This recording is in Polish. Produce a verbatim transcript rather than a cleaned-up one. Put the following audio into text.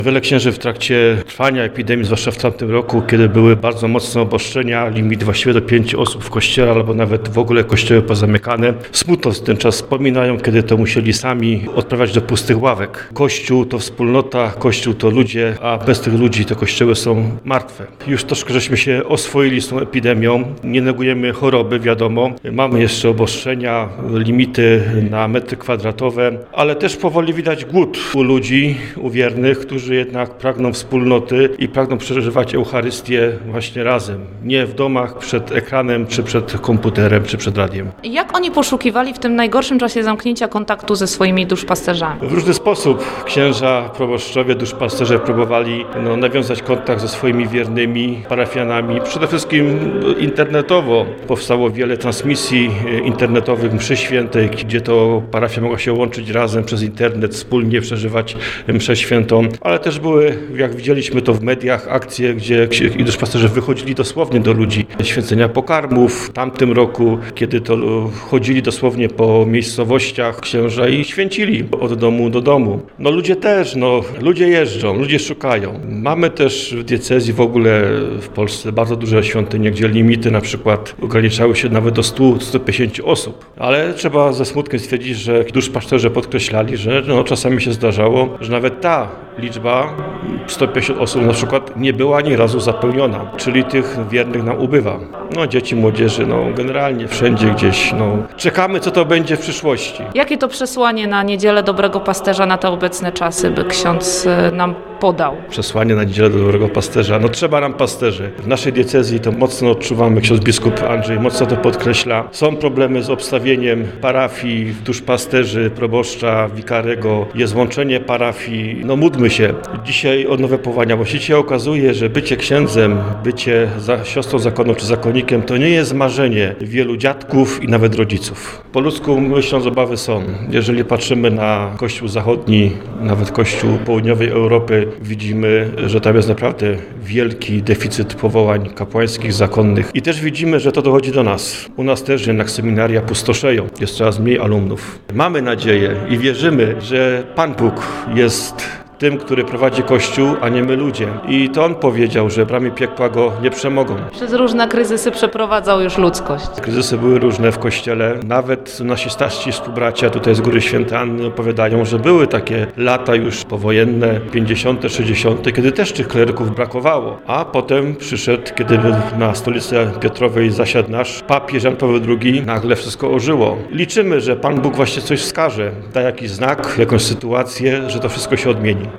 Wiele księży w trakcie trwania epidemii, zwłaszcza w tamtym roku, kiedy były bardzo mocne obostrzenia, limit właściwie do pięciu osób w kościele, albo nawet w ogóle kościoły pozamykane, smutno ten czas wspominają, kiedy to musieli sami odprawiać do pustych ławek. Kościół to wspólnota, Kościół to ludzie, a bez tych ludzi te kościoły są martwe. Już troszkę żeśmy się oswoili z tą epidemią, nie negujemy choroby, wiadomo. Mamy jeszcze obostrzenia, limity na metry kwadratowe, ale też powoli widać głód u ludzi, u wiernych, którzy jednak pragną wspólnoty i pragną przeżywać Eucharystię właśnie razem. Nie w domach, przed ekranem, czy przed komputerem, czy przed radiem. Jak oni poszukiwali w tym najgorszym czasie zamknięcia kontaktu ze swoimi duszpasterzami? W różny sposób księża, proboszczowie, duszpasterze próbowali no, nawiązać kontakt ze swoimi wiernymi parafianami. Przede wszystkim internetowo. Powstało wiele transmisji internetowych mszy świętej, gdzie to parafia mogła się łączyć razem przez internet, wspólnie przeżywać mszę świętą. Ale też były, jak widzieliśmy to w mediach, akcje, gdzie i duszpasterze wychodzili dosłownie do ludzi. Święcenia pokarmów w tamtym roku, kiedy to chodzili dosłownie po miejscowościach księża i święcili od domu do domu. No ludzie też, no ludzie jeżdżą, ludzie szukają. Mamy też w diecezji w ogóle w Polsce bardzo duże świątynie, gdzie limity na przykład ograniczały się nawet do stu do stu pięćdziesięciu osób. Ale trzeba ze smutkiem stwierdzić, że duszpasterze podkreślali, że no, czasami się zdarzało, że nawet ta liczba sto pięćdziesiąt osób na przykład nie była ani razu zapełniona, czyli tych wiernych nam ubywa. No dzieci, młodzieży, no generalnie wszędzie gdzieś, no czekamy, co to będzie w przyszłości. Jakie to przesłanie na Niedzielę Dobrego Pasterza na te obecne czasy by ksiądz nam podał? Przesłanie na Niedzielę Dobrego Pasterza. No trzeba nam pasterzy. W naszej diecezji to mocno odczuwamy, ksiądz biskup Andrzej mocno to podkreśla. Są problemy z obstawieniem parafii, duszpasterzy, proboszcza, wikarego. Jest łączenie parafii. No módlmy się. Dzisiaj odnowe powołania. Bo się okazuje, że bycie księdzem, bycie za, siostrą zakonną czy zakonnikiem to nie jest marzenie wielu dziadków i nawet rodziców. Po ludzku myśląc obawy są. Jeżeli patrzymy na Kościół zachodni, nawet Kościół południowej Europy, widzimy, że tam jest naprawdę wielki deficyt powołań kapłańskich, zakonnych. I też widzimy, że to dochodzi do nas. U nas też jednak seminaria pustoszeją. Jest coraz mniej alumnów. Mamy nadzieję i wierzymy, że Pan Bóg jest tym, który prowadzi Kościół, a nie my ludzie. I to On powiedział, że bramy piekła go nie przemogą. Przez różne kryzysy przeprowadzał już ludzkość. Kryzysy były różne w Kościele. Nawet nasi starsi współbracia tutaj z Góry Świętej Anny opowiadają, że były takie lata już powojenne, pięćdziesiąte, sześćdziesiąte, kiedy też tych kleryków brakowało. A potem przyszedł, kiedy na stolicy Piotrowej zasiadł nasz papież Jan Paweł drugi, nagle wszystko ożyło. Liczymy, że Pan Bóg właśnie coś wskaże, da jakiś znak, jakąś sytuację, że to wszystko się odmieni.